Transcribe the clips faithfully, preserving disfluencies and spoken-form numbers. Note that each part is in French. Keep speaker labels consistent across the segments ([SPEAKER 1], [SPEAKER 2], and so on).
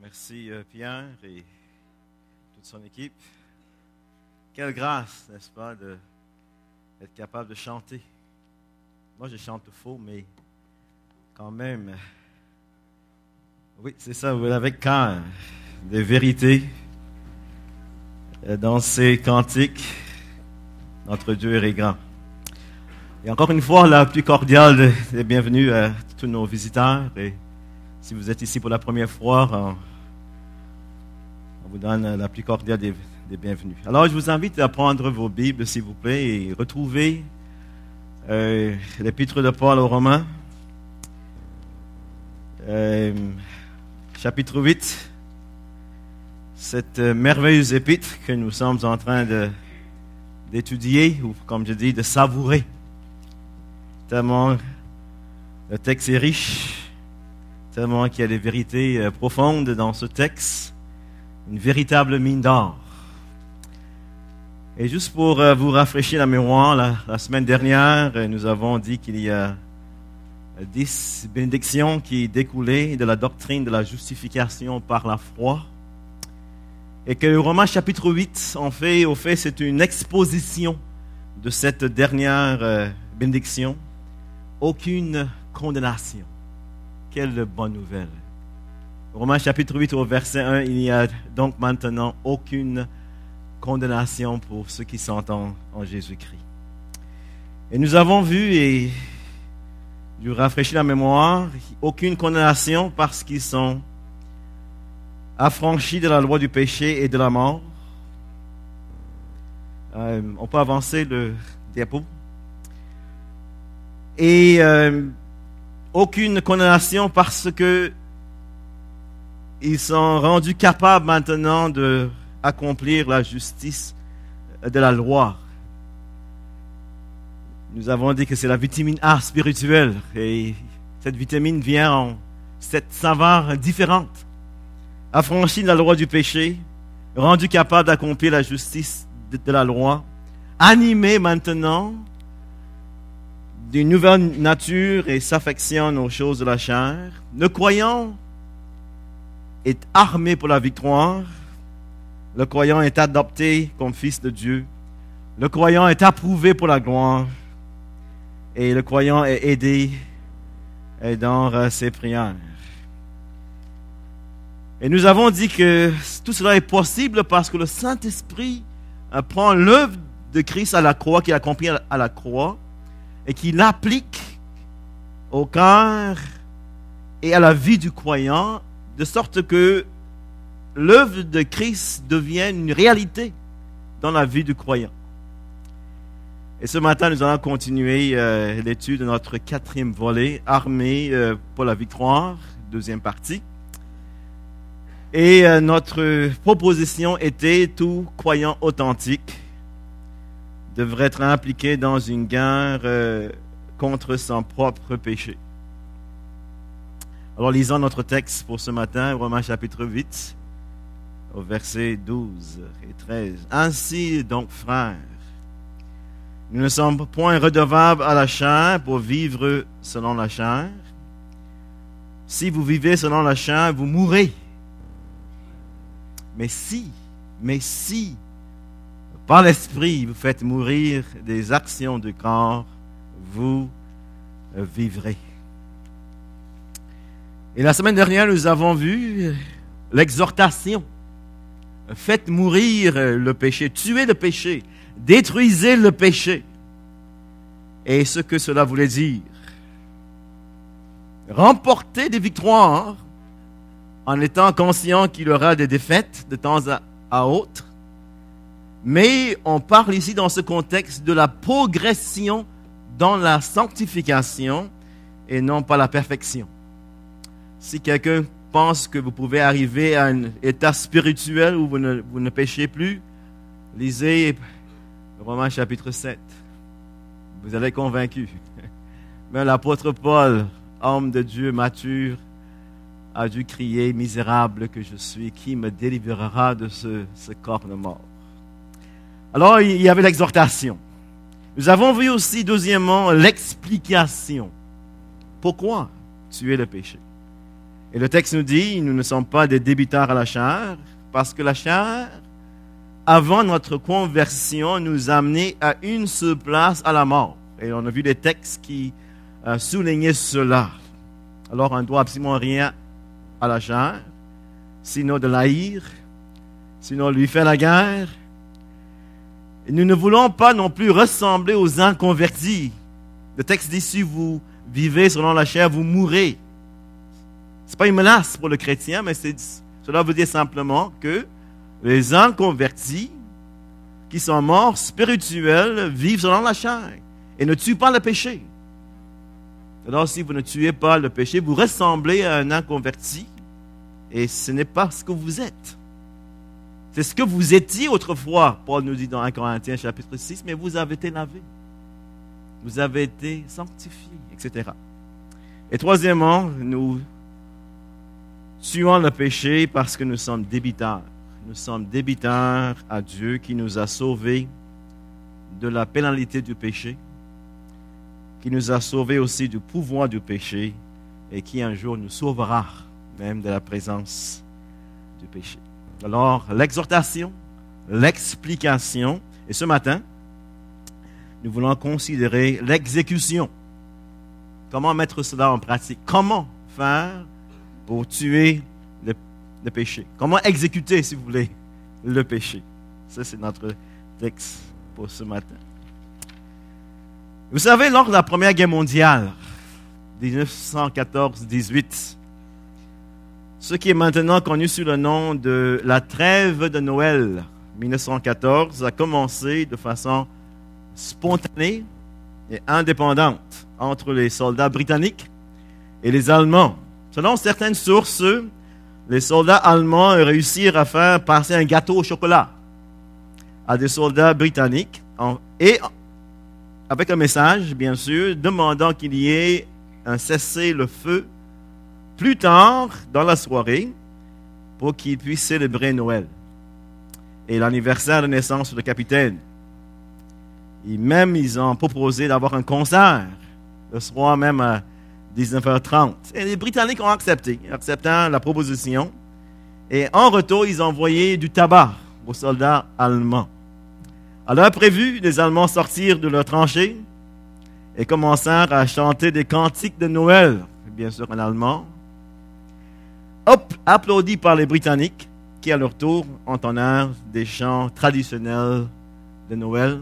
[SPEAKER 1] Merci euh, Pierre et toute son équipe. Quelle grâce, n'est-ce pas, de, d'être capable de chanter. Moi, je chante faux, mais quand même, oui, c'est ça, avec cœur, des vérités dans ces cantiques. Notre Dieu est grand. Et encore une fois, la plus cordiale des bienvenue à tous nos visiteurs. Et si vous êtes ici pour la première fois, on, on vous donne la plus cordiale des, des bienvenus. Alors, je vous invite à prendre vos Bibles, s'il vous plaît, et retrouver euh, l'Épître de Paul aux Romains, euh, chapitre huit. Cette merveilleuse épître que nous sommes en train de, d'étudier, ou comme je dis, de savourer. Tellement le texte est riche, tellement qu'il y a des vérités profondes dans ce texte, une véritable mine d'or. Et juste pour vous rafraîchir la mémoire, la, la semaine dernière, nous avons dit qu'il y a dix bénédictions qui découlaient de la doctrine de la justification par la foi. Et que le Romains chapitre huit, en fait, au fait, c'est une exposition de cette dernière bénédiction. Aucune condamnation. Quelle bonne nouvelle. Romains chapitre huit au verset un, il n'y a donc maintenant aucune condamnation pour ceux qui sont en, en Jésus-Christ. Et nous avons vu, et je rafraîchis la mémoire, aucune condamnation parce qu'ils sont affranchis de la loi du péché et de la mort. Euh, on peut avancer le diapo. Et euh, aucune condamnation parce que ils sont rendus capables maintenant de accomplir la justice de la loi. Nous avons dit que c'est la vitamine A spirituelle et cette vitamine vient en cette saveur différente. Affranchi de la loi du péché, rendu capable d'accomplir la justice de, de la loi, animé maintenant d'une nouvelle nature et s'affectionne aux choses de la chair. Le croyant est armé pour la victoire. Le croyant est adopté comme fils de Dieu. Le croyant est approuvé pour la gloire. Et le croyant est aidé dans ses prières. Et nous avons dit que tout cela est possible parce que le Saint-Esprit prend l'œuvre de Christ à la croix, qu'il accomplit à la croix, et qui l'applique au cœur et à la vie du croyant, de sorte que l'œuvre de Christ devienne une réalité dans la vie du croyant. Et ce matin, nous allons continuer euh, l'étude de notre quatrième volet, Armé euh, pour la victoire, deuxième partie. Et euh, notre proposition était tout croyant authentique devrait être impliqué dans une guerre euh, contre son propre péché. Alors lisons notre texte pour ce matin, Romains chapitre huit, au verset douze et treize. Ainsi donc, frères, nous ne sommes point redevables à la chair pour vivre selon la chair. Si vous vivez selon la chair, vous mourrez. Mais si, mais si, par l'Esprit, vous faites mourir des actions du corps, vous vivrez. Et la semaine dernière, nous avons vu l'exhortation. Faites mourir le péché, tuez le péché, détruisez le péché. Et ce que cela voulait dire. Remportez des victoires en étant conscient qu'il y aura des défaites de temps à, à autre. Mais on parle ici dans ce contexte de la progression dans la sanctification et non pas la perfection. Si quelqu'un pense que vous pouvez arriver à un état spirituel où vous ne, vous ne péchez plus, lisez Romains chapitre sept. Vous allez être convaincu. Mais l'apôtre Paul, homme de Dieu mature, a dû crier, misérable que je suis, qui me délivrera de ce, ce corps de mort. Alors, il y avait l'exhortation. Nous avons vu aussi, deuxièmement, l'explication. Pourquoi tuer le péché? Et le texte nous dit, nous ne sommes pas des débiteurs à la chair, parce que la chair, avant notre conversion, nous amenait à une seule place, à la mort. Et on a vu des textes qui euh, soulignaient cela. Alors, on ne doit absolument rien à la chair, sinon de l'haïr, sinon lui faire la guerre. Et nous ne voulons pas non plus ressembler aux inconvertis. Le texte dit, si vous vivez selon la chair, vous mourrez. Ce n'est pas une menace pour le chrétien, mais c'est, cela veut dire simplement que les inconvertis qui sont morts spirituels vivent selon la chair et ne tuent pas le péché. Alors, si vous ne tuez pas le péché, vous ressemblez à un inconverti et ce n'est pas ce que vous êtes. C'est ce que vous étiez autrefois, Paul nous dit dans un Corinthiens chapitre six, mais vous avez été lavés. Vous avez été sanctifiés, et cetera. Et troisièmement, nous tuons le péché parce que nous sommes débiteurs. Nous sommes débiteurs à Dieu qui nous a sauvés de la pénalité du péché, qui nous a sauvés aussi du pouvoir du péché et qui un jour nous sauvera même de la présence du péché. Alors, l'exhortation, l'explication, et ce matin, nous voulons considérer l'exécution. Comment mettre cela en pratique? Comment faire pour tuer le, le péché? Comment exécuter, si vous voulez, le péché? Ça, c'est notre texte pour ce matin. Vous savez, lors de la Première Guerre mondiale, dix-neuf cent quatorze dix-huit, ce qui est maintenant connu sous le nom de la trêve de Noël dix-neuf cent quatorze a commencé de façon spontanée et indépendante entre les soldats britanniques et les Allemands. Selon certaines sources, les soldats allemands ont réussi à faire passer un gâteau au chocolat à des soldats britanniques et avec un message, bien sûr, demandant qu'il y ait un cessez-le-feu plus tard dans la soirée pour qu'ils puissent célébrer Noël et l'anniversaire de naissance du capitaine. Et même, ils ont proposé d'avoir un concert le soir même à dix-neuf heures trente. Et les Britanniques ont accepté, acceptant la proposition. Et en retour, ils ont envoyé du tabac aux soldats allemands. À l'heure prévue, les Allemands sortirent de leur tranchée et commencèrent à chanter des cantiques de Noël, bien sûr en allemand, Hop, applaudis par les Britanniques qui, à leur tour, entonnèrent des chants traditionnels de Noël,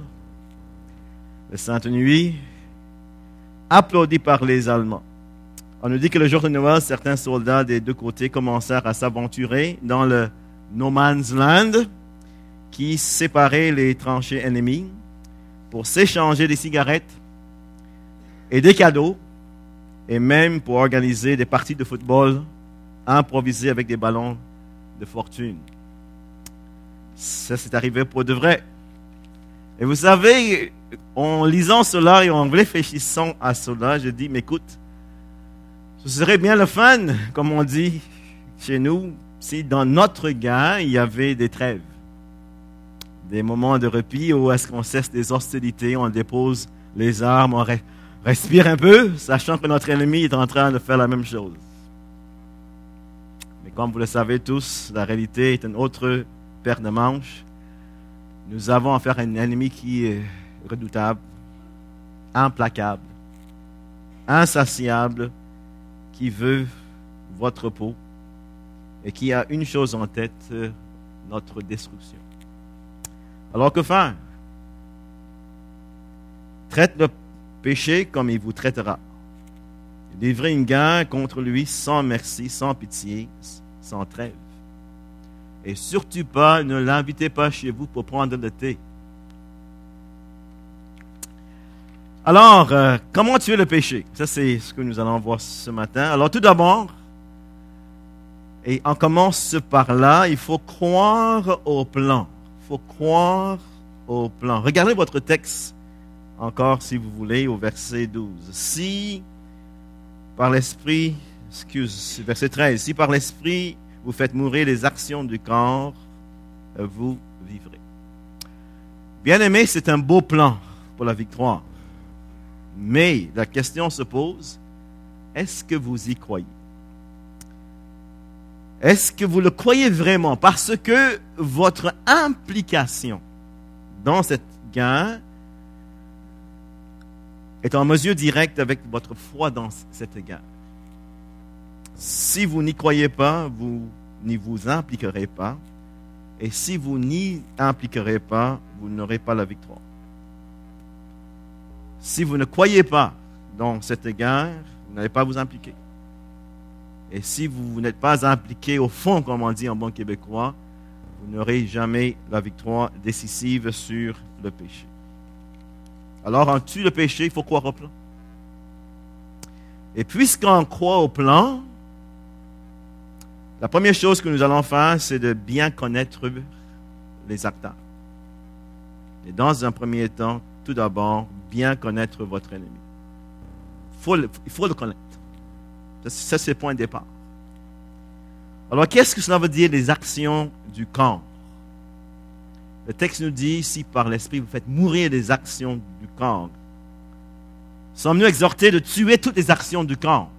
[SPEAKER 1] de Sainte Nuit, applaudis par les Allemands. On nous dit que le jour de Noël, certains soldats des deux côtés commencèrent à s'aventurer dans le No Man's Land qui séparait les tranchées ennemies pour s'échanger des cigarettes et des cadeaux et même pour organiser des parties de football improvisées avec des ballons de fortune. Ça, c'est arrivé pour de vrai. Et vous savez, en lisant cela et en réfléchissant à cela, je dis, mais écoute, ce serait bien le fun, comme on dit chez nous, si dans notre guerre, il y avait des trêves. Des moments de répit où est-ce qu'on cesse des hostilités, on dépose les armes, on re- respire un peu, sachant que notre ennemi est en train de faire la même chose. Mais comme vous le savez tous, la réalité est une autre paire de manches. Nous avons affaire à un ennemi qui est redoutable, implacable, insatiable, qui veut votre peau et qui a une chose en tête, notre destruction. Alors que faire? Traite le péché comme il vous traitera. Livrez une guerre contre lui sans merci, sans pitié, sans trêve. Et surtout pas, ne l'invitez pas chez vous pour prendre le thé. Alors, euh, comment tuer le péché? Ça, c'est ce que nous allons voir ce matin. Alors, tout d'abord, et on commence par là, il faut croire au plan. Il faut croire au plan. Regardez votre texte encore, si vous voulez, au verset douze. Si, par l'Esprit, excuse, verset treize, si par l'Esprit, vous faites mourir les actions du corps, vous vivrez. Bien-aimé, c'est un beau plan pour la victoire. Mais la question se pose, est-ce que vous y croyez? Est-ce que vous le croyez vraiment? Parce que votre implication dans cette guerre est en mesure directe avec votre foi dans cette guerre. Si vous n'y croyez pas, vous n'y vous impliquerez pas. Et si vous n'y impliquerez pas, vous n'aurez pas la victoire. Si vous ne croyez pas dans cette guerre, vous n'allez pas vous impliquer. Et si vous, vous n'êtes pas impliqué au fond, comme on dit en bon québécois, vous n'aurez jamais la victoire décisive sur le péché. Alors, en tue le péché, il faut croire au plan. Et puisqu'on croit au plan, la première chose que nous allons faire, c'est de bien connaître les acteurs. Et dans un premier temps, tout d'abord, bien connaître votre ennemi. Il faut le, il faut le connaître. Ça, ça, c'est le point de départ. Alors, qu'est-ce que cela veut dire, les actions du corps? Le texte nous dit, si par l'Esprit vous faites mourir les actions du corps, sommes-nous exhortés de tuer toutes les actions du corps?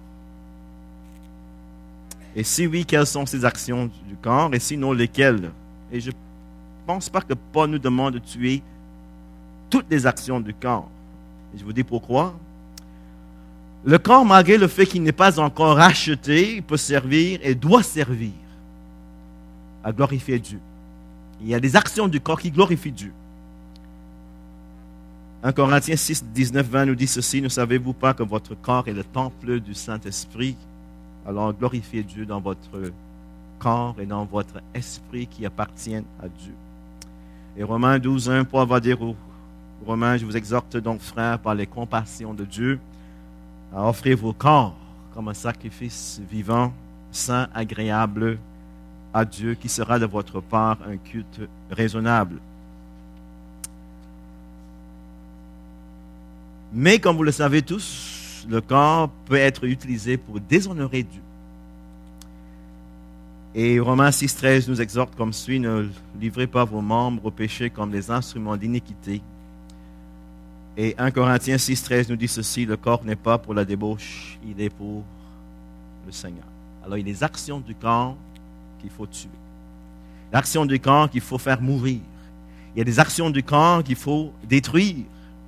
[SPEAKER 1] Et si oui, quelles sont ces actions du corps? Et sinon, lesquelles? Et je ne pense pas que Paul nous demande de tuer toutes les actions du corps. Et je vous dis pourquoi. Le corps, malgré le fait qu'il n'est pas encore racheté, peut servir et doit servir à glorifier Dieu. Il y a des actions du corps qui glorifient Dieu. un Corinthiens six, dix-neuf, vingt nous dit ceci: ne savez-vous pas que votre corps est le temple du Saint-Esprit? Alors glorifiez Dieu dans votre corps et dans votre esprit qui appartiennent à Dieu. Et Romains douze, un, Paul va dire aux Romains: je vous exhorte donc, frères, par les compassions de Dieu, à offrir vos corps comme un sacrifice vivant, saint, agréable à Dieu, qui sera de votre part un culte raisonnable. Mais comme vous le savez tous, le corps peut être utilisé pour déshonorer Dieu. Et Romains six, treize nous exhorte comme suit: ne livrez pas vos membres au péché comme des instruments d'iniquité. Et un Corinthiens six, treize nous dit ceci: le corps n'est pas pour la débauche, il est pour le Seigneur. Alors il y a des actions du corps qu'il faut tuer. L'action du corps qu'il faut faire mourir. Il y a des actions du corps qu'il faut détruire.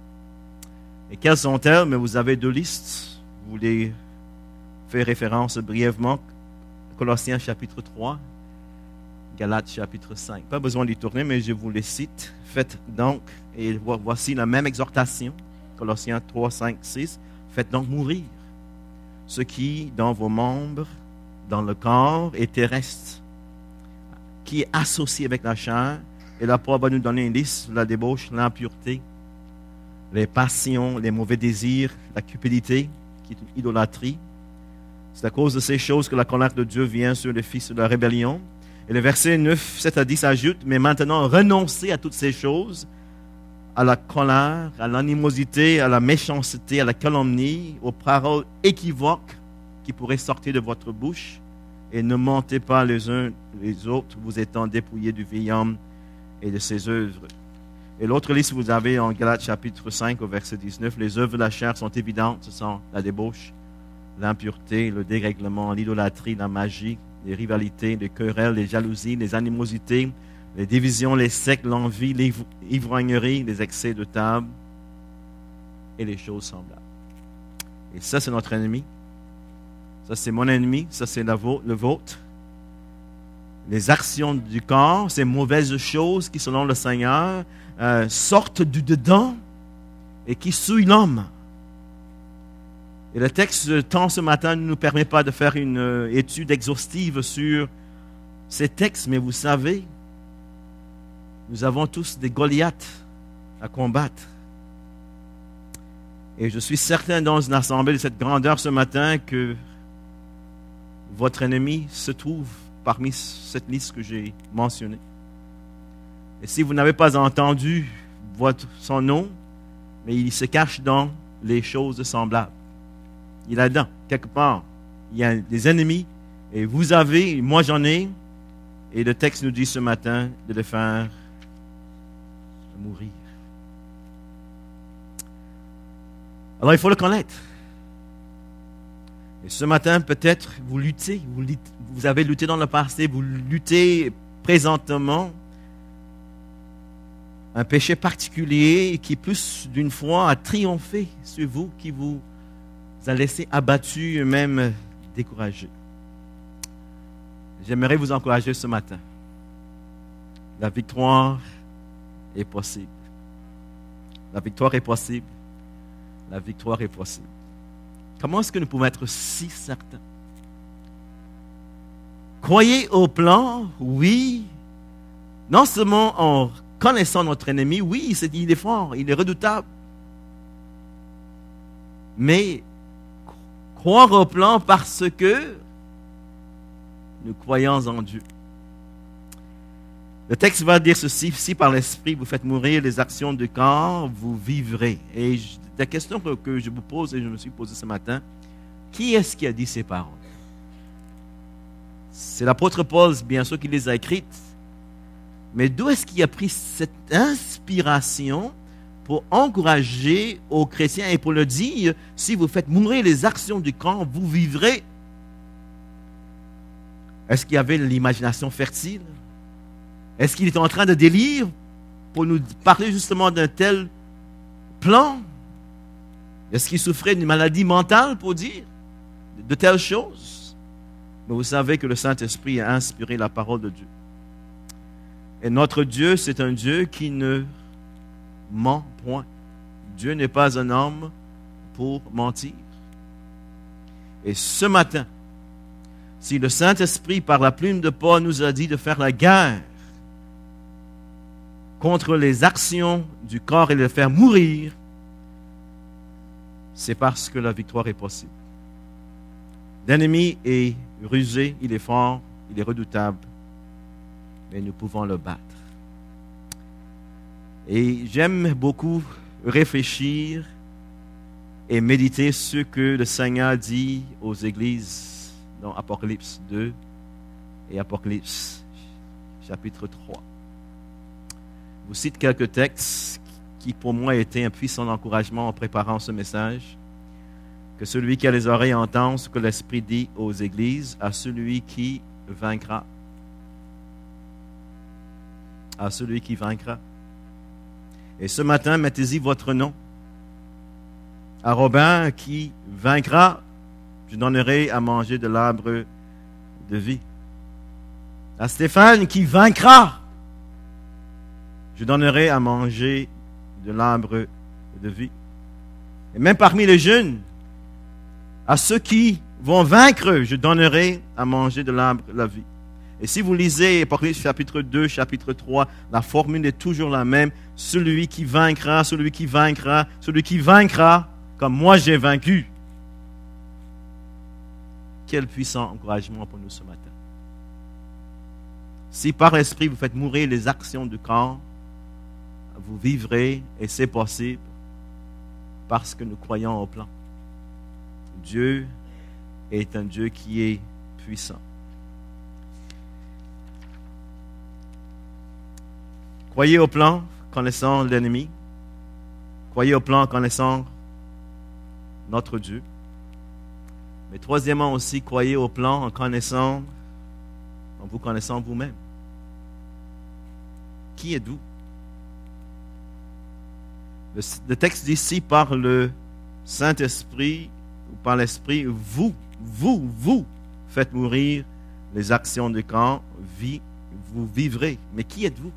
[SPEAKER 1] Et quelles sont-elles? Mais vous avez deux listes. Vous les faites référence brièvement. Colossiens chapitre trois, Galates chapitre cinq. Pas besoin d'y tourner, mais je vous les cite. Faites donc, et voici la même exhortation, Colossiens trois, cinq, six. Faites donc mourir ce qui, dans vos membres, dans le corps, est terrestre, qui est associé avec la chair. Et là, Paul va nous donner une liste: la débauche, l'impureté, les passions, les mauvais désirs, la cupidité, qui est une idolâtrie. C'est à cause de ces choses que la colère de Dieu vient sur les fils de la rébellion. Et le verset neuf, sept à dix ajoute: mais maintenant, renoncez à toutes ces choses, à la colère, à l'animosité, à la méchanceté, à la calomnie, aux paroles équivoques qui pourraient sortir de votre bouche, et ne mentez pas les uns les autres, vous étant dépouillés du vieil homme et de ses œuvres. Et l'autre liste, vous avez en Galates chapitre cinq, au verset dix-neuf, les œuvres de la chair sont évidentes, ce sont la débauche, l'impureté, le dérèglement, l'idolâtrie, la magie, les rivalités, les querelles, les jalousies, les animosités, les divisions, les sectes, l'envie, l'ivrognerie, les excès de table et les choses semblables. Et ça, c'est notre ennemi. Ça, c'est mon ennemi. Ça, c'est la vôtre, le vôtre. Les actions du corps, ces mauvaises choses qui, selon le Seigneur, euh, sortent du dedans et qui souillent l'homme. Et le texte tant ce matin ne nous permet pas de faire une euh, étude exhaustive sur ces textes, mais vous savez, nous avons tous des Goliaths à combattre. Et je suis certain dans une assemblée de cette grandeur ce matin que votre ennemi se trouve parmi cette liste que j'ai mentionnée. Et si vous n'avez pas entendu votre, son nom, mais il se cache dans les choses semblables. Il est là-dedans, quelque part. Il y a des ennemis, et vous avez, moi j'en ai, et le texte nous dit ce matin de les faire mourir. Alors il faut le connaître. Et ce matin, peut-être, vous luttez, vous, luttez, vous avez lutté dans le passé, vous luttez présentement. Un péché particulier qui, plus d'une fois, a triomphé sur vous, qui vous a laissé abattu et même découragé. J'aimerais vous encourager ce matin. La victoire est possible. La victoire est possible. La victoire est possible. Comment est-ce que nous pouvons être si certains? Croyez au plan, oui. Non seulement en connaissant notre ennemi, oui, c'est, il est fort, il est redoutable. Mais croire au plan parce que nous croyons en Dieu. Le texte va dire ceci: si par l'Esprit vous faites mourir les actions du corps, vous vivrez. Et je, la question que, que je vous pose et je me suis posée ce matin, qui est-ce qui a dit ces paroles? C'est l'apôtre Paul, bien sûr, qui les a écrites. Mais d'où est-ce qu'il a pris cette inspiration pour encourager aux chrétiens et pour leur dire, si vous faites mourir les actions du corps, vous vivrez? Est-ce qu'il y avait l'imagination fertile? Est-ce qu'il était en train de délire pour nous parler justement d'un tel plan? Est-ce qu'il souffrait d'une maladie mentale pour dire de telles choses? Mais vous savez que le Saint-Esprit a inspiré la parole de Dieu. Et notre Dieu, c'est un Dieu qui ne ment point. Dieu n'est pas un homme pour mentir. Et ce matin, si le Saint-Esprit, par la plume de Paul, nous a dit de faire la guerre contre les actions du corps et de le faire mourir, c'est parce que la victoire est possible. L'ennemi est rusé, il est fort, il est redoutable, mais nous pouvons le battre. Et j'aime beaucoup réfléchir et méditer ce que le Seigneur dit aux églises dans Apocalypse deux et Apocalypse chapitre trois. Je vous cite quelques textes qui pour moi étaient un puissant encouragement en préparant ce message. Que celui qui a les oreilles entende ce que l'Esprit dit aux églises, à celui qui vaincra. À celui qui vaincra. Et ce matin, mettez-y votre nom. À Robin qui vaincra, je donnerai à manger de l'arbre de vie. À Stéphane qui vaincra, je donnerai à manger de l'arbre de vie. Et même parmi les jeunes, à ceux qui vont vaincre, je donnerai à manger de l'arbre de la vie. Et si vous lisez Apocalypse chapitre deux, chapitre trois, la formule est toujours la même. Celui qui vaincra, celui qui vaincra, celui qui vaincra, comme moi j'ai vaincu. Quel puissant encouragement pour nous ce matin. Si par l'Esprit vous faites mourir les actions du corps, vous vivrez, et c'est possible, parce que nous croyons au plan. Dieu est un Dieu qui est puissant. Croyez au plan, connaissant l'ennemi. Croyez au plan, connaissant notre Dieu. Mais troisièmement aussi, croyez au plan en connaissant, en vous connaissant vous-même. Qui êtes-vous? Le, le texte dit ici, par le Saint-Esprit, ou par l'Esprit, vous, vous, vous faites mourir les actions du corps, vie, vous vivrez. Mais qui êtes-vous?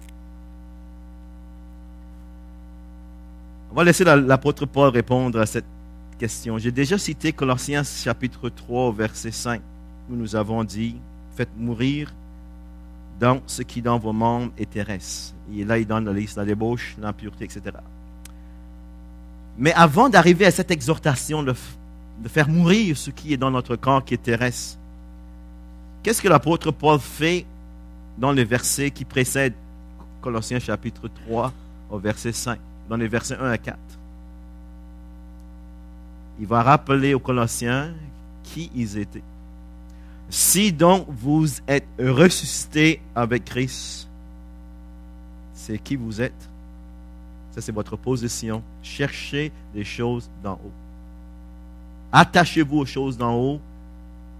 [SPEAKER 1] On va laisser la, l'apôtre Paul répondre à cette question. J'ai déjà cité Colossiens chapitre trois, verset cinq, où nous avons dit, faites mourir dans ce qui dans vos membres est terrestre. Et là, il donne la liste, la débauche, l'impureté, et cetera. Mais avant d'arriver à cette exhortation de, de faire mourir ce qui est dans notre corps qui est terrestre, qu'est-ce que l'apôtre Paul fait dans les versets qui précèdent Colossiens chapitre trois au verset cinq, dans les versets un à quatre? Il va rappeler aux Colossiens qui ils étaient. Si donc vous êtes ressuscités avec Christ, c'est qui vous êtes. Ça, c'est votre position. Cherchez les choses d'en haut. Attachez-vous aux choses d'en haut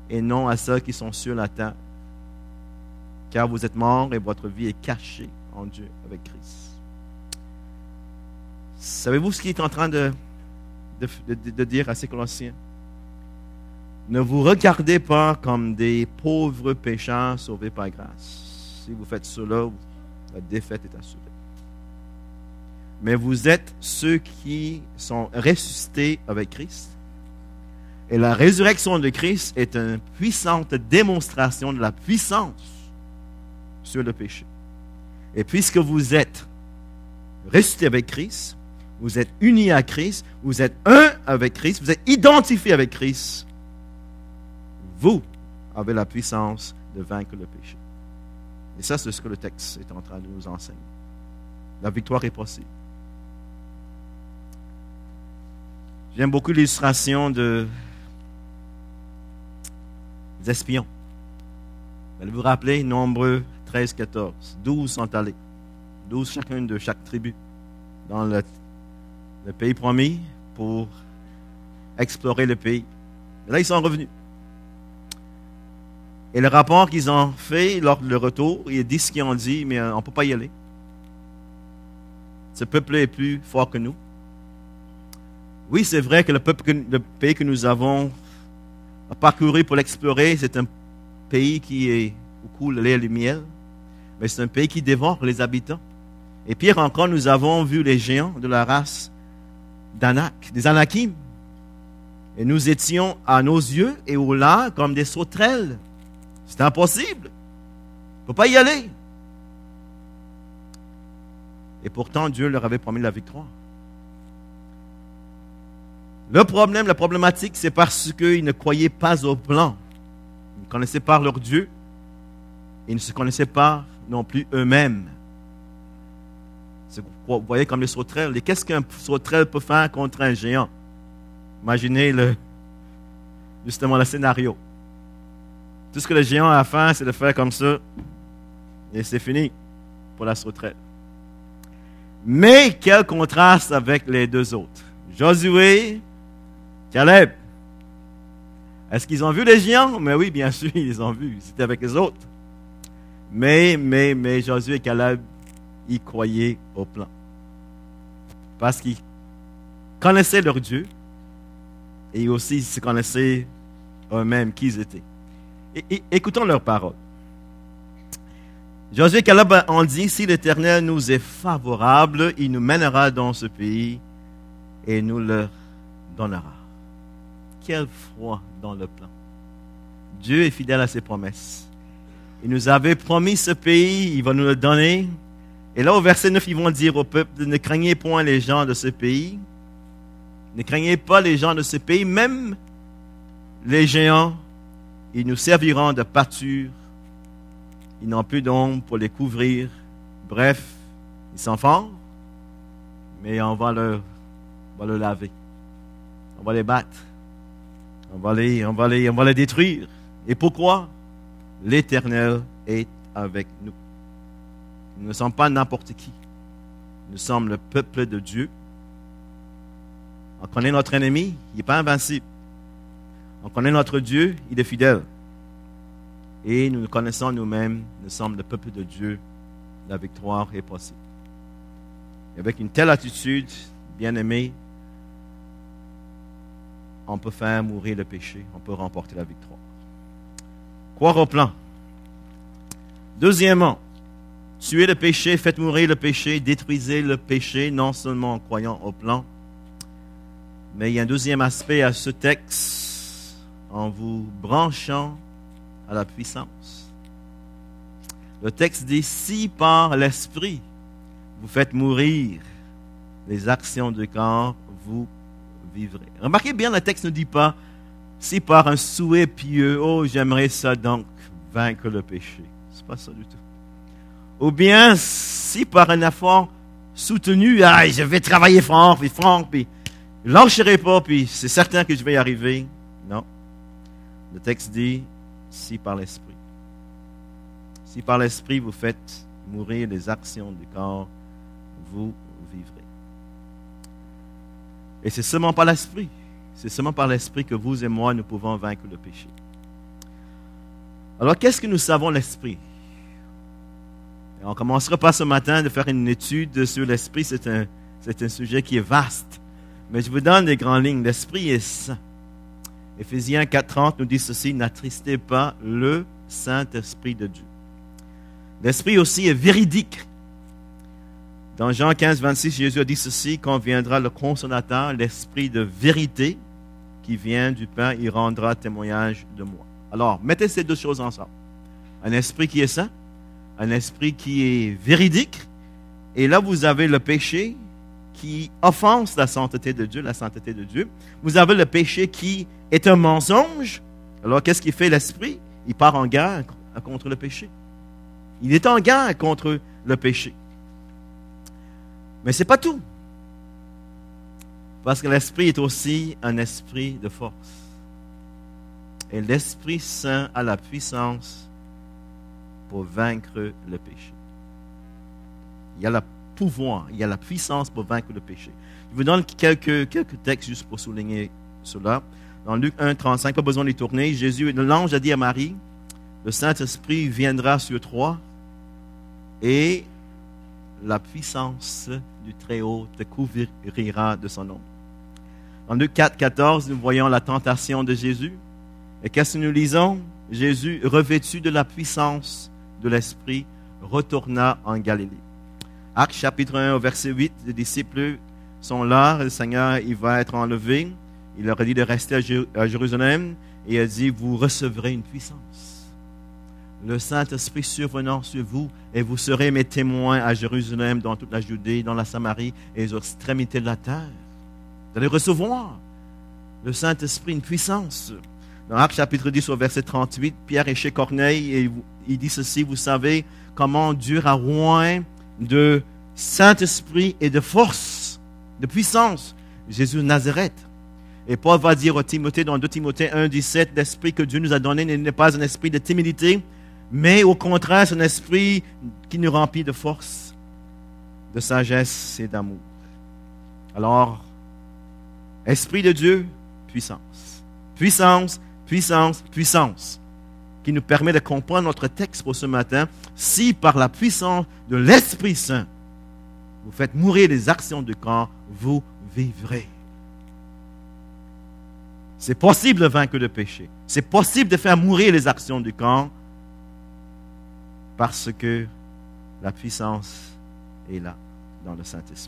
[SPEAKER 1] et non à ceux qui sont sur la terre. Car vous êtes morts et votre vie est cachée en Dieu avec Christ. Savez-vous ce qu'il est en train de, de, de, de dire à ces Colossiens? Ne vous regardez pas comme des pauvres pécheurs sauvés par grâce. Si vous faites cela, la défaite est assurée. Mais vous êtes ceux qui sont ressuscités avec Christ. Et la résurrection de Christ est une puissante démonstration de la puissance sur le péché. Et puisque vous êtes ressuscités avec Christ, vous êtes unis à Christ, vous êtes un avec Christ, vous êtes identifiés avec Christ, vous avez la puissance de vaincre le péché. Et ça, c'est ce que le texte est en train de nous enseigner. La victoire est possible. J'aime beaucoup l'illustration de, des espions. Vous vous rappelez, Nombreux treize quatorze. douze sont allés. douze chacun de chaque tribu dans le, le pays promis pour explorer le pays. Et là, ils sont revenus. Et le rapport qu'ils ont fait lors de leur retour, ils disent ce qu'ils ont dit, mais on ne peut pas y aller. Ce peuple est plus fort que nous. Oui, c'est vrai que le, peuple, le pays que nous avons parcouru pour l'explorer, c'est un pays qui est où coule le lait et le miel, mais c'est un pays qui dévore les habitants. Et pire encore, nous avons vu les géants de la race d'Anak, des Anakim. Et nous étions à nos yeux et au là comme des sauterelles. C'est impossible. On ne peut pas y aller. Et pourtant, Dieu leur avait promis la victoire. Le problème, la problématique, c'est parce qu'ils ne croyaient pas au plan. Ils ne connaissaient pas leur Dieu. Ils ne se connaissaient pas non plus eux-mêmes. Vous voyez comme les sauterelles. Et qu'est-ce qu'un sauterelle peut faire contre un géant? Imaginez le, justement le scénario. Tout ce que le géant a à faire, c'est de faire comme ça. Et c'est fini pour la sauterelle. Mais quel contraste avec les deux autres. Josué, Caleb. Est-ce qu'ils ont vu les géants? Mais oui, bien sûr, ils les ont vus. C'était avec les autres. Mais, mais, mais Josué et Caleb, ils croyaient au plan. Parce qu'ils connaissaient leur Dieu et aussi ils se connaissaient eux-mêmes qui ils étaient. Et, et, écoutons leurs paroles. Josué et Caleb ont dit, si l'Éternel nous est favorable, il nous mènera dans ce pays et nous le donnera. Quelle foi dans le plan. Dieu est fidèle à ses promesses. Il nous avait promis ce pays, il va nous le donner. Et là, au verset neuf, ils vont dire au peuple, ne craignez point les gens de ce pays. Ne craignez pas les gens de ce pays, même les géants, ils nous serviront de pâture. Ils n'ont plus d'ombre pour les couvrir. Bref, ils sont forts, mais on va le, on va le laver. On va les battre. On va les, on va les, on va les détruire. Et pourquoi? L'Éternel est avec nous. Nous ne sommes pas n'importe qui. Nous sommes le peuple de Dieu. On connaît notre ennemi, il n'est pas invincible. On connaît notre Dieu, il est fidèle. Et nous connaissons nous-mêmes, nous sommes le peuple de Dieu. La victoire est possible. Et avec une telle attitude, bien-aimé, on peut faire mourir le péché, on peut remporter la victoire. Croire au plan. Deuxièmement, tuez le péché, faites mourir le péché, détruisez le péché, non seulement en croyant au plan, mais il y a un deuxième aspect à ce texte, en vous branchant à la puissance. Le texte dit, si par l'Esprit vous faites mourir les actions du corps, vous vivrez. Remarquez bien, le texte ne dit pas, si par un souhait pieux, oh, j'aimerais ça donc vaincre le péché. C'est pas ça du tout. Ou bien, si par un effort soutenu, ah, je vais travailler fort, puis fort, puis je ne lâcherai pas, puis c'est certain que je vais y arriver. Non. Le texte dit, si par l'Esprit. Si par l'Esprit vous faites mourir les actions du corps, vous vivrez. Et c'est seulement par l'Esprit. C'est seulement par l'Esprit que vous et moi, nous pouvons vaincre le péché. Alors, qu'est-ce que nous savons l'esprit? Et on ne commencera pas ce matin de faire une étude sur l'esprit. C'est un, c'est un sujet qui est vaste. Mais je vous donne des grandes lignes. L'esprit est saint. Éphésiens quatre trente nous dit ceci: n'attristez pas le Saint-Esprit de Dieu. L'esprit aussi est véridique. Dans Jean quinze, vingt-six, Jésus a dit ceci: quand viendra le Consolateur, l'Esprit de vérité qui vient du Père, il rendra témoignage de moi. Alors, mettez ces deux choses ensemble. Un esprit qui est saint, un esprit qui est véridique, et là vous avez le péché qui offense la sainteté de Dieu, la sainteté de Dieu. Vous avez le péché qui est un mensonge. Alors, qu'est-ce qu'il fait l'esprit? Il part en guerre contre le péché. Il est en guerre contre le péché. Mais ce n'est pas tout. Parce que l'esprit est aussi un esprit de force. Et l'Esprit Saint a la puissance pour vaincre le péché. Il y a le pouvoir, il y a la puissance pour vaincre le péché. Je vous donne quelques, quelques textes juste pour souligner cela. Dans Luc un, trente-cinq, pas besoin d'y tourner. Jésus, l'ange a dit à Marie: le Saint-Esprit viendra sur toi et la puissance du Très-Haut te couvrira de son ombre. Dans Luc quatre, quatorze, nous voyons la tentation de Jésus. Et qu'est-ce que nous lisons? Jésus, revêtu de la puissance de l'Esprit, retourna en Galilée. Actes chapitre un, au verset huit, les disciples sont là, le Seigneur il va être enlevé. Il leur a dit de rester à Jérusalem et il a dit: vous recevrez une puissance. Le Saint-Esprit survenant sur vous, et vous serez mes témoins à Jérusalem, dans toute la Judée, dans la Samarie et aux extrémités de la terre. Vous allez recevoir le Saint-Esprit, une puissance. Dans Actes chapitre dix, au verset trente-huit, Pierre est chez Corneille et il dit ceci: vous savez comment Dieu a oint de Saint-Esprit et de force, de puissance, Jésus de Nazareth. Et Paul va dire à Timothée dans deux Timothée un, dix-sept, l'esprit que Dieu nous a donné n'est pas un esprit de timidité, mais au contraire, c'est un esprit qui nous remplit de force, de sagesse et d'amour. Alors, Esprit de Dieu, puissance. Puissance, puissance, puissance. Qui nous permet de comprendre notre texte pour ce matin. Si par la puissance de l'Esprit Saint, vous faites mourir les actions du corps, vous vivrez. C'est possible de vaincre le péché. C'est possible de faire mourir les actions du corps parce que la puissance est là, dans le Saint-Esprit.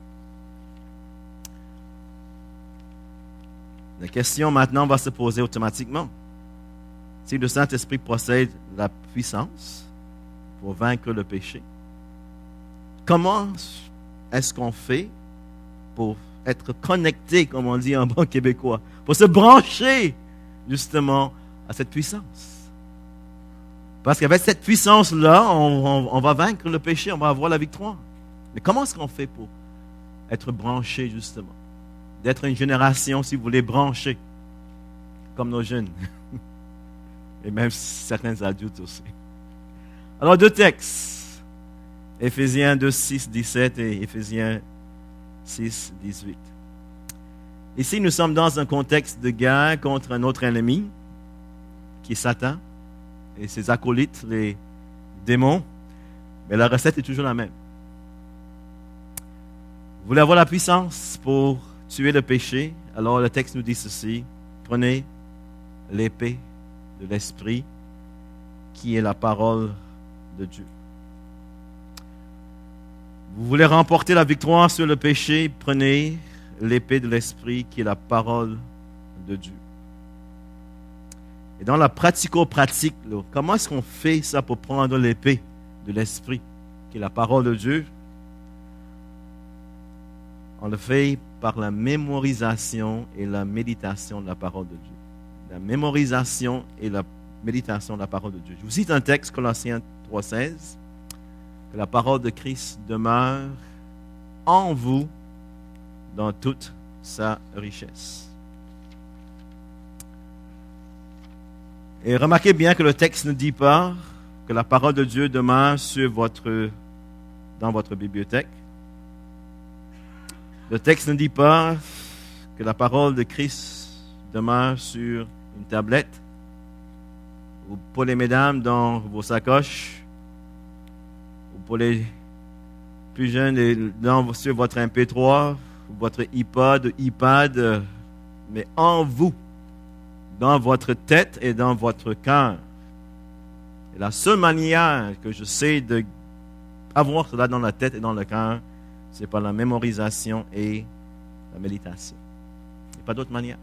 [SPEAKER 1] La question maintenant va se poser automatiquement. Si le Saint-Esprit possède la puissance pour vaincre le péché, comment est-ce qu'on fait pour être connecté, comme on dit en bon québécois, pour se brancher justement à cette puissance? Parce qu'avec cette puissance-là, on, on, on va vaincre le péché, on va avoir la victoire. Mais comment est-ce qu'on fait pour être branché justement? D'être une génération, si vous voulez, branchée, comme nos jeunes. Et même certains adultes aussi. Alors, deux textes. Éphésiens deux, six, dix-sept et Éphésiens six, dix-huit. Ici, nous sommes dans un contexte de guerre contre un autre ennemi, qui est Satan, et ses acolytes, les démons. Mais la recette est toujours la même. Vous voulez avoir la puissance pour tuer le péché? Alors, le texte nous dit ceci: prenez l'épée de l'Esprit, qui est la parole de Dieu. Vous voulez remporter la victoire sur le péché? Prenez l'épée de l'Esprit, qui est la parole de Dieu. Et dans la pratico-pratique, là, comment est-ce qu'on fait ça pour prendre l'épée de l'Esprit, qui est la parole de Dieu? On le fait par la mémorisation et la méditation de la parole de Dieu. La mémorisation et la méditation de la parole de Dieu. Je vous cite un texte, Colossiens trois, seize, que la parole de Christ demeure en vous dans toute sa richesse. Et remarquez bien que le texte ne dit pas que la parole de Dieu demeure sur votre, dans votre bibliothèque. Le texte ne dit pas que la parole de Christ demeure sur une tablette ou pour les mesdames dans vos sacoches, ou pour les plus jeunes dans, sur votre M P trois, ou votre iPod, iPad, mais en vous, dans votre tête et dans votre cœur. Et la seule manière que je sais d'avoir cela dans la tête et dans le cœur, c'est par la mémorisation et la méditation. Il n'y a pas d'autre manière.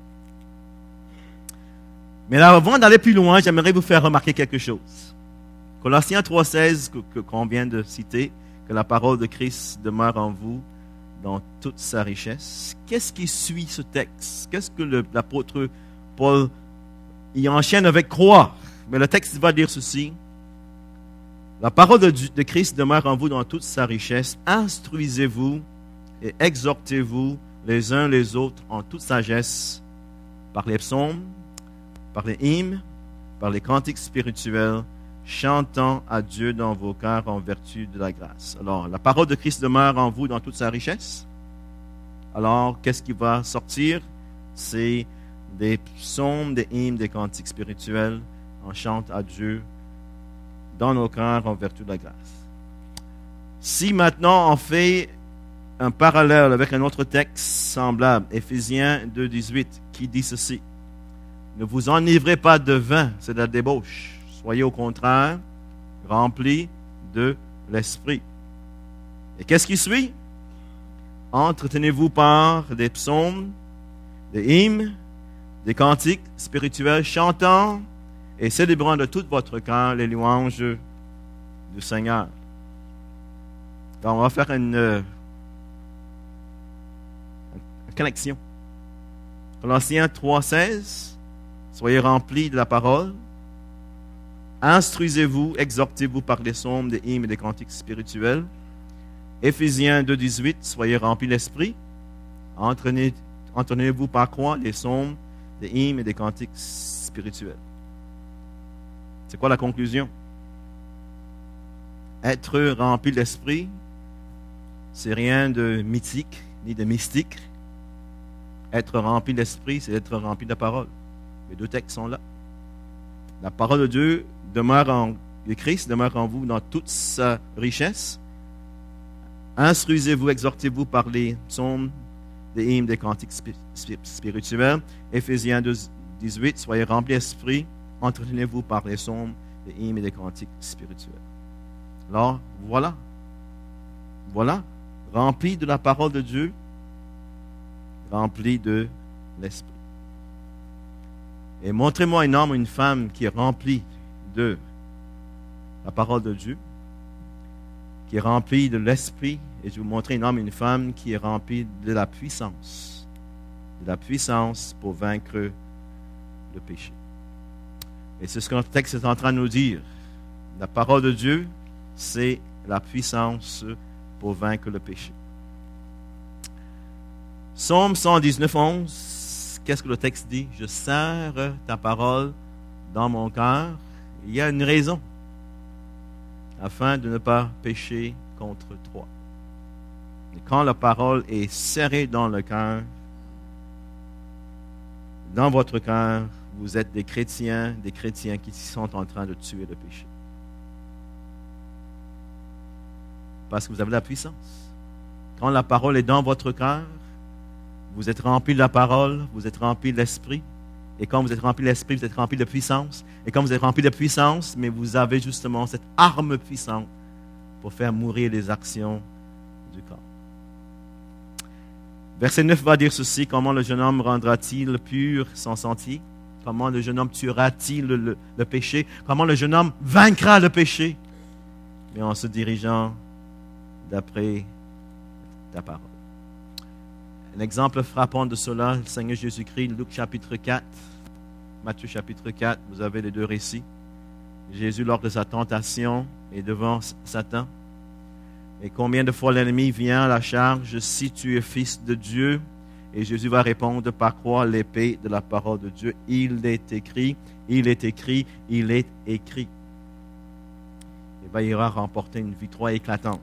[SPEAKER 1] Mais là, avant d'aller plus loin, j'aimerais vous faire remarquer quelque chose. Colossiens trois seize, que, que, qu'on vient de citer, que la parole de Christ demeure en vous dans toute sa richesse. Qu'est-ce qui suit ce texte? Qu'est-ce que le, l'apôtre Paul y enchaîne avec croire? Mais le texte va dire ceci. La parole de, de Christ demeure en vous dans toute sa richesse. Instruisez-vous et exhortez-vous les uns les autres en toute sagesse par les psaumes, par les hymnes, par les cantiques spirituels, chantant à Dieu dans vos cœurs en vertu de la grâce. Alors, la parole de Christ demeure en vous dans toute sa richesse. Alors, qu'est-ce qui va sortir? C'est des psaumes, des hymnes, des cantiques spirituels. On chante à Dieu dans nos cœurs en vertu de la grâce. Si maintenant on fait un parallèle avec un autre texte semblable, Éphésiens deux dix-huit, qui dit ceci. Ne vous enivrez pas de vin, c'est de la débauche. Soyez au contraire remplis de l'esprit. Et qu'est-ce qui suit? Entretenez-vous par des psaumes, des hymnes, des cantiques spirituels, chantant et célébrant de tout votre cœur les louanges du Seigneur. Donc, on va faire une, une connexion. Colossiens trois seize. Soyez remplis de la parole. Instruisez-vous, exhortez-vous par des psaumes, des hymnes et des cantiques spirituels. Éphésiens deux dix-huit. Soyez remplis de l'esprit. Entraînez, entraînez-vous par quoi? Les psaumes, des hymnes et des cantiques spirituels. C'est quoi la conclusion? Être rempli de l'esprit, c'est rien de mythique ni de mystique. Être rempli de l'esprit, c'est être rempli de la parole. Les deux textes sont là. La parole de Dieu demeure en le Christ demeure en vous dans toute sa richesse. Instruisez-vous, exhortez-vous par les psaumes, des hymnes, des cantiques spirituels. Éphésiens deux dix-huit, soyez remplis d'esprit, entretenez-vous par les psaumes, des hymnes et des cantiques spirituels. Alors, voilà. Voilà. Rempli de la parole de Dieu, rempli de l'esprit. Et montrez-moi un homme ou une femme qui est rempli de la parole de Dieu, qui est rempli de l'esprit, et je vais vous montrer un homme et une femme qui est rempli de la puissance, de la puissance pour vaincre le péché. Et c'est ce que notre texte est en train de nous dire. La parole de Dieu, c'est la puissance pour vaincre le péché. Psaume cent dix-neuf, onze. Qu'est-ce que le texte dit? Je serre ta parole dans mon cœur. Il y a une raison. Afin de ne pas pécher contre toi. Et quand la parole est serrée dans le cœur, dans votre cœur, vous êtes des chrétiens, des chrétiens qui sont en train de tuer le péché. Parce que vous avez la puissance. Quand la parole est dans votre cœur, vous êtes rempli de la parole, vous êtes rempli de l'esprit. Et quand vous êtes rempli de l'esprit, vous êtes rempli de puissance. Et quand vous êtes rempli de puissance, mais vous avez justement cette arme puissante pour faire mourir les actions du corps. Verset neuf va dire ceci, comment le jeune homme rendra-t-il pur son sentier? Comment le jeune homme tuera-t-il le, le, le péché? Comment le jeune homme vaincra le péché? Mais en se dirigeant d'après ta parole. Un exemple frappant de cela, le Seigneur Jésus-Christ, Luc chapitre quatre, Matthieu chapitre quatre, vous avez les deux récits. Jésus, lors de sa tentation, est devant Satan. Et combien de fois l'ennemi vient à la charge, si tu es fils de Dieu? Et Jésus va répondre, par quoi l'épée de la parole de Dieu? Il est écrit, il est écrit, il est écrit. Et va ira remporter une victoire éclatante.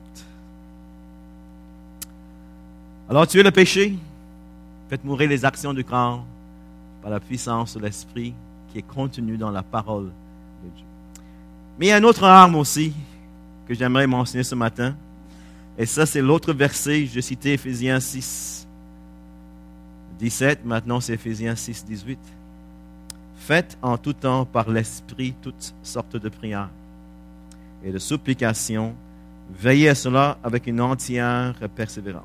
[SPEAKER 1] Alors tuez le péché, faites mourir les actions du corps par la puissance de l'esprit qui est contenue dans la parole de Dieu. Mais il y a une autre arme aussi que j'aimerais mentionner ce matin. Et ça, c'est l'autre verset. Je citais Éphésiens six, dix-sept. Maintenant, c'est Éphésiens six, dix-huit. Faites en tout temps par l'Esprit toutes sortes de prières et de supplications. Veillez à cela avec une entière persévérance.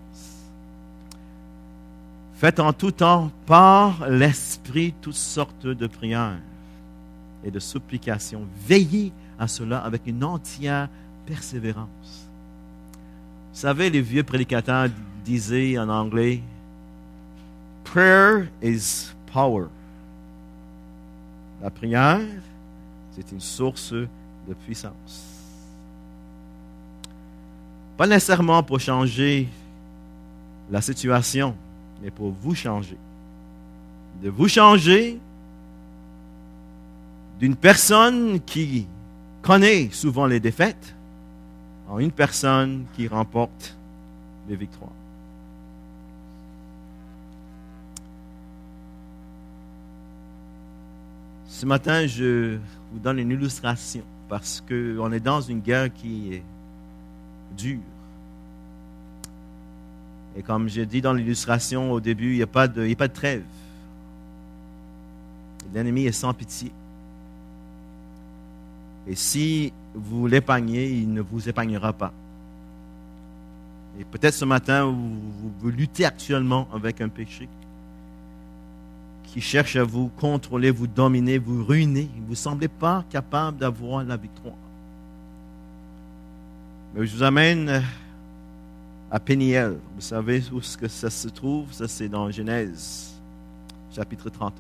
[SPEAKER 1] Faites en tout temps par l'Esprit toutes sortes de prières et de supplications. Veillez à cela avec une entière persévérance. Vous savez, les vieux prédicateurs disaient en anglais, « Prayer is power ». La prière, c'est une source de puissance. Pas nécessairement pour changer la situation, mais pour vous changer. De vous changer d'une personne qui connaît souvent les défaites en une personne qui remporte les victoires. Ce matin, je vous donne une illustration parce qu'on est dans une guerre qui est dure. Et comme j'ai dit dans l'illustration au début, il n'y a pas de, il n'y a pas de trêve. L'ennemi est sans pitié. Et si vous l'épargnez, il ne vous épargnera pas. Et peut-être ce matin, vous, vous, vous luttez actuellement avec un péché qui cherche à vous contrôler, vous dominer, vous ruiner. Vous ne semblez pas capable d'avoir la victoire. Mais je vous amène à Péniel. Vous savez où est-ce que ça se trouve? Ça, c'est dans Genèse, chapitre trente-deux.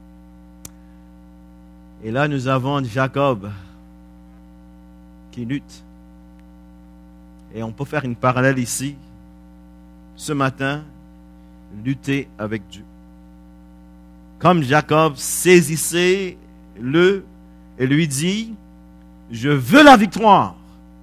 [SPEAKER 1] Et là, nous avons Jacob qui lutte. Et on peut faire une parallèle ici. Ce matin, lutter avec Dieu. Comme Jacob, saisissez-le et lui dit, je veux la victoire.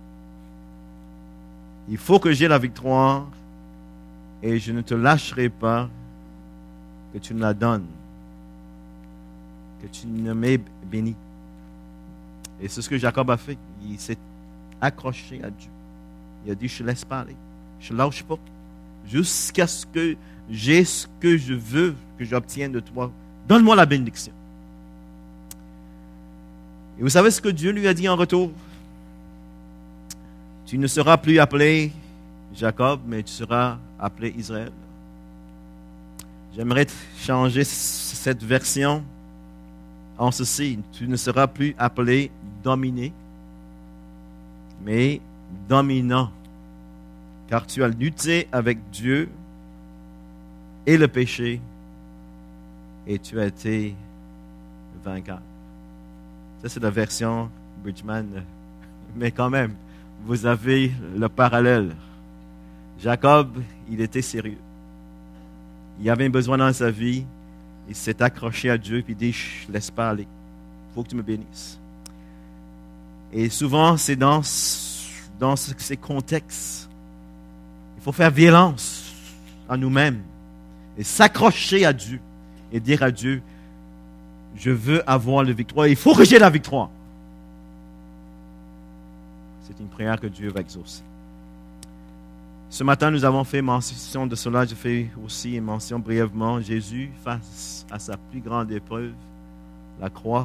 [SPEAKER 1] Il faut que j'ai la victoire et je ne te lâcherai pas que tu me la donnes, que tu ne m'aies béni. Et c'est ce que Jacob a fait. Il s'est accroché à Dieu. Il a dit, je ne laisse pas aller. Je ne lâche pas. Jusqu'à ce que j'ai ce que je veux, que j'obtienne de toi. Donne-moi la bénédiction. Et vous savez ce que Dieu lui a dit en retour? Tu ne seras plus appelé Jacob, mais tu seras appelé Israël. J'aimerais changer cette version en ceci. Tu ne seras plus appelé dominé, mais dominant. Car tu as lutté avec Dieu et le péché, et tu as été vainqueur. Ça, c'est la version Bridgman, mais quand même, vous avez le parallèle. Jacob, il était sérieux. Il avait un besoin dans sa vie. Il s'est accroché à Dieu et il dit, je ne laisse pas aller. Il faut que tu me bénisses. Et souvent, c'est dans, dans ces contextes. Il faut faire violence à nous-mêmes et s'accrocher à Dieu et dire à Dieu, je veux avoir la victoire. Il faut que j'ai la victoire. C'est une prière que Dieu va exaucer. Ce matin, nous avons fait mention de cela. Je fais aussi une mention brièvement. Jésus, face à sa plus grande épreuve, la croix.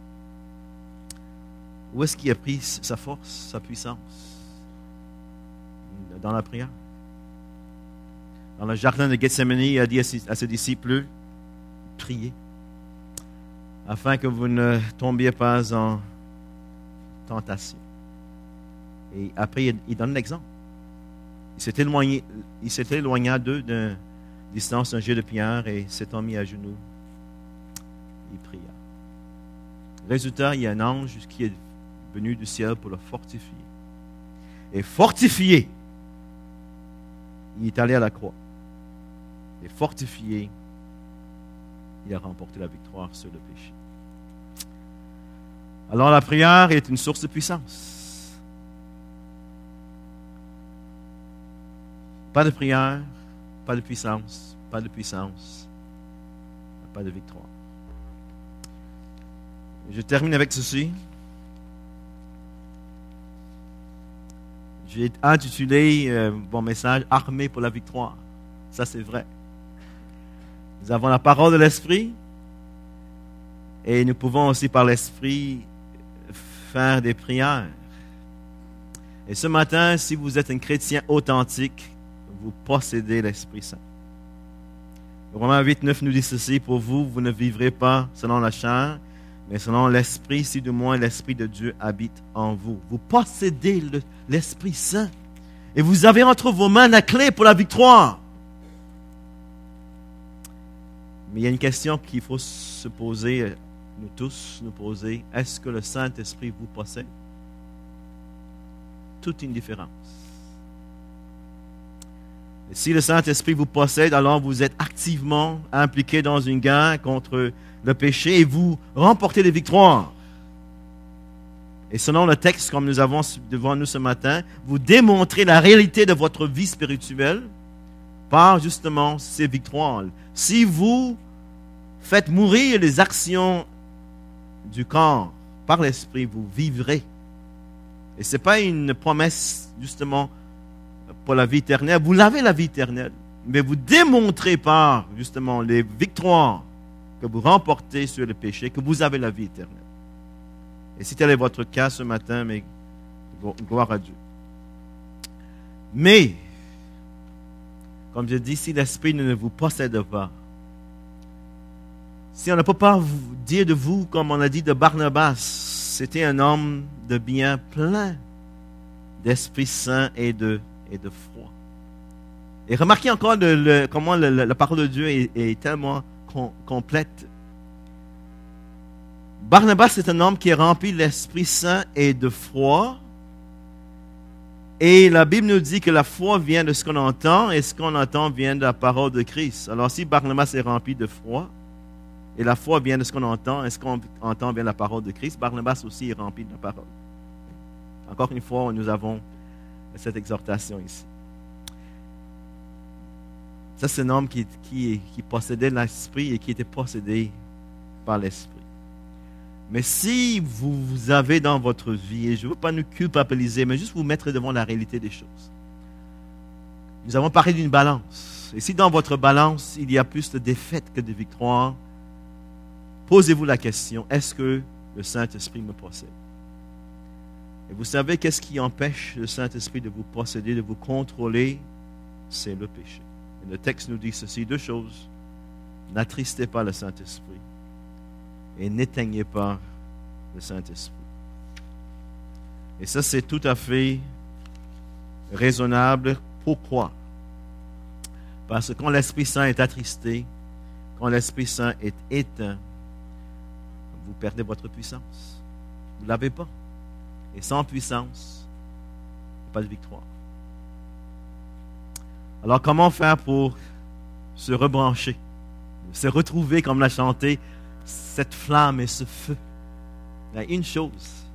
[SPEAKER 1] Où est-ce qu'il a pris sa force, sa puissance? Dans la prière. Dans le jardin de Gethsémani, il a dit à ses, à ses disciples, priez, afin que vous ne tombiez pas en tentation. Et après, il donne l'exemple. Il s'est éloigné, il s'est éloigné d'eux d'une distance, un jet de pierre, et s'étant mis à genoux, il pria. Résultat, il y a un ange qui est venu du ciel pour le fortifier. Et fortifié, il est allé à la croix. Et fortifié, il a remporté la victoire sur le péché. Alors la prière est une source de puissance. Pas de prière, pas de puissance, pas de puissance, pas de victoire. Je termine avec ceci. J'ai intitulé euh, mon message « Armé pour la victoire ». Ça, c'est vrai. Nous avons la parole de l'Esprit et nous pouvons aussi, par l'Esprit, faire des prières. Et ce matin, si vous êtes un chrétien authentique, vous possédez l'Esprit Saint. Romains huit, neuf nous dit ceci, « Pour vous, vous ne vivrez pas selon la chair, mais selon l'Esprit, si du moins l'Esprit de Dieu habite en vous. » Vous possédez le, l'Esprit Saint. Et vous avez entre vos mains la clé pour la victoire. Mais il y a une question qu'il faut se poser, nous tous nous poser. Est-ce que le Saint-Esprit vous possède? Toute une différence. Et si le Saint-Esprit vous possède, alors vous êtes activement impliqué dans une guerre contre le péché et vous remportez des victoires. Et selon le texte, comme nous avons devant nous ce matin, vous démontrez la réalité de votre vie spirituelle par justement ces victoires. Si vous faites mourir les actions du corps par l'Esprit, vous vivrez. Et ce n'est pas une promesse justement pour la vie éternelle. Vous l'avez la vie éternelle, mais vous démontrez par justement les victoires que vous remportez sur le péché, que vous avez la vie éternelle. Et si tel est votre cas ce matin, mais gloire à Dieu. Mais, comme je dis, si l'Esprit ne vous possède pas, si on ne peut pas vous dire de vous, comme on a dit de Barnabas, c'était un homme de bien plein d'Esprit Saint et de, et de foi. Et remarquez encore le, le, comment le, le, la parole de Dieu est, est tellement com, complète. Barnabas est un homme qui est rempli de l'Esprit Saint et de foi. Et la Bible nous dit que la foi vient de ce qu'on entend et ce qu'on entend vient de la parole de Christ. Alors si Barnabas est rempli de foi, et la foi vient de ce qu'on entend, et ce qu'on entend vient de la parole de Christ, Barnabas aussi est rempli de la parole. Encore une fois, nous avons cette exhortation ici. Ça, c'est un homme qui, qui, qui possédait l'Esprit et qui était possédé par l'Esprit. Mais si vous, vous avez dans votre vie, et je ne veux pas nous culpabiliser, mais juste vous mettre devant la réalité des choses. Nous avons parlé d'une balance. Et si dans votre balance, il y a plus de défaites que de victoires, posez-vous la question, est-ce que le Saint-Esprit me possède? Et vous savez qu'est-ce qui empêche le Saint-Esprit de vous posséder, de vous contrôler? C'est le péché. Et le texte nous dit ceci, deux choses. N'attristez pas le Saint-Esprit et n'éteignez pas le Saint-Esprit. Et ça, c'est tout à fait raisonnable. Pourquoi? Parce que quand l'Esprit Saint est attristé, quand l'Esprit Saint est éteint, vous perdez votre puissance. Vous ne l'avez pas. Et sans puissance, pas de victoire. Alors, comment faire pour se rebrancher, se retrouver, comme l'a chanté, cette flamme et ce feu? Il y a une chose.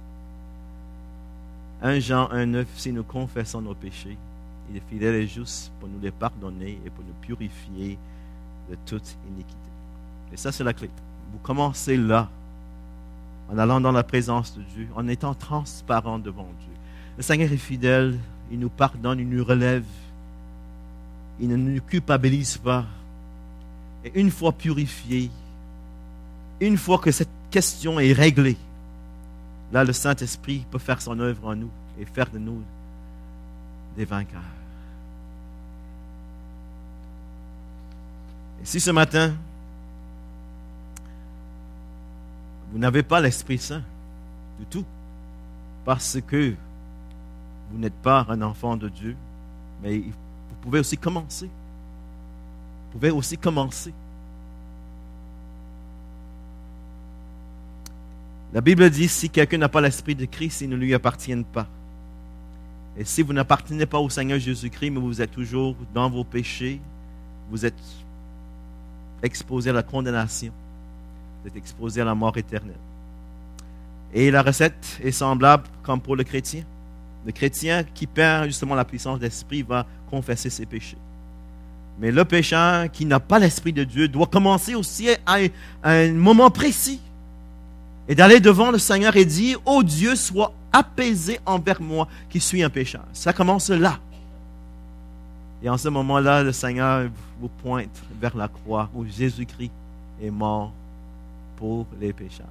[SPEAKER 1] un Jean un neuf, si nous confessons nos péchés, il est fidèle et juste pour nous les pardonner et pour nous purifier de toute iniquité. Et ça, c'est la clé. Vous commencez là, en allant dans la présence de Dieu, en étant transparent devant Dieu. Le Seigneur est fidèle, il nous pardonne, il nous relève, il ne nous culpabilise pas. Et une fois purifié, une fois que cette question est réglée, là, le Saint-Esprit peut faire son œuvre en nous et faire de nous des vainqueurs. Et si ce matin, vous n'avez pas l'Esprit Saint du tout, parce que vous n'êtes pas un enfant de Dieu, mais vous pouvez aussi commencer. Vous pouvez aussi commencer. La Bible dit, si quelqu'un n'a pas l'Esprit de Christ, il ne lui appartient pas. Et si vous n'appartenez pas au Seigneur Jésus-Christ, mais vous êtes toujours dans vos péchés, vous êtes exposé à la condamnation. Vous êtes exposé à la mort éternelle. Et la recette est semblable comme pour le chrétien. Le chrétien qui perd justement la puissance d'esprit va confesser ses péchés. Mais le pécheur qui n'a pas l'Esprit de Dieu doit commencer aussi à un moment précis et d'aller devant le Seigneur et dire, « Oh Dieu, sois apaisé envers moi qui suis un pécheur. Ça commence là. Et en ce moment-là, le Seigneur vous pointe vers la croix où Jésus-Christ est mort pour les pécheurs.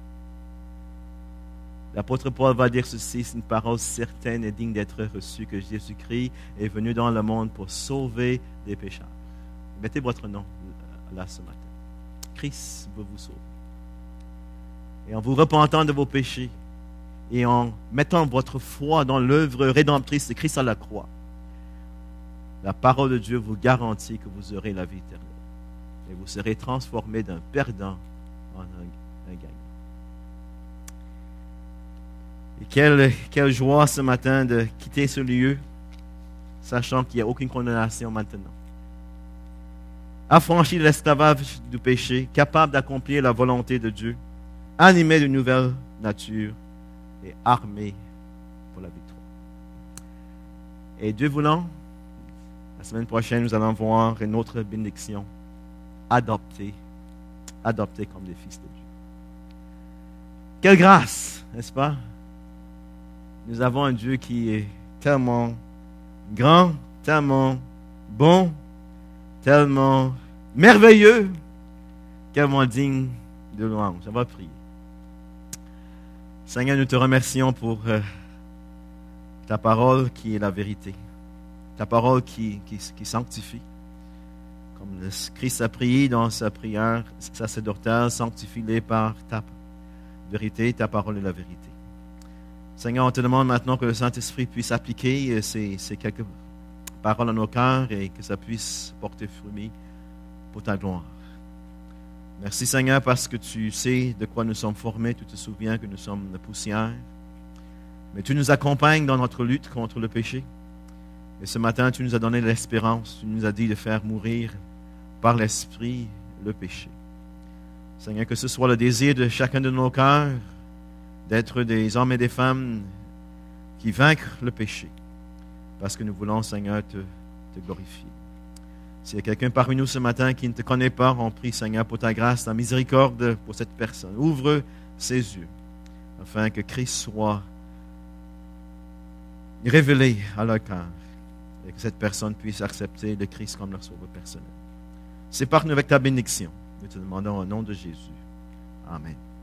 [SPEAKER 1] L'apôtre Paul va dire ceci, c'est une parole certaine et digne d'être reçue, que Jésus-Christ est venu dans le monde pour sauver les pécheurs. Mettez votre nom là ce matin. Christ veut vous sauver. Et en vous repentant de vos péchés et en mettant votre foi dans l'œuvre rédemptrice de Christ à la croix, la parole de Dieu vous garantit que vous aurez la vie éternelle. Et vous serez transformé d'un perdant en un, un gagnant. Et quelle, quelle joie ce matin de quitter ce lieu, sachant qu'il n'y a aucune condamnation maintenant. Affranchi de l'esclavage du péché, capable d'accomplir la volonté de Dieu, animé d'une nouvelle nature et armé pour la victoire. Et Dieu voulant, la semaine prochaine, nous allons voir une autre bénédiction, adoptée, adoptée comme des fils de Dieu. Quelle grâce, n'est-ce pas? Nous avons un Dieu qui est tellement grand, tellement bon, tellement merveilleux, tellement digne de louange. On va prier. Seigneur, nous te remercions pour euh, ta parole qui est la vérité. Ta parole qui, qui, qui sanctifie. Comme le Christ a prié dans sa prière sacerdotale, sanctifie-les par ta vérité. Ta parole est la vérité. Seigneur, on te demande maintenant que le Saint-Esprit puisse appliquer ces, ces quelques paroles à nos cœurs et que ça puisse porter fruit pour ta gloire. Merci Seigneur parce que tu sais de quoi nous sommes formés. Tu te souviens que nous sommes de poussière. Mais tu nous accompagnes dans notre lutte contre le péché. Et ce matin, tu nous as donné l'espérance. Tu nous as dit de faire mourir par l'Esprit le péché. Seigneur, que ce soit le désir de chacun de nos cœurs d'être des hommes et des femmes qui vainquent le péché. Parce que nous voulons, Seigneur, te, te glorifier. S'il y a quelqu'un parmi nous ce matin qui ne te connaît pas, on prie, Seigneur, pour ta grâce, ta miséricorde pour cette personne. Ouvre ses yeux afin que Christ soit révélé à leur cœur et que cette personne puisse accepter le Christ comme leur sauveur personnel. Sépare-nous avec ta bénédiction. Nous te demandons au nom de Jésus. Amen.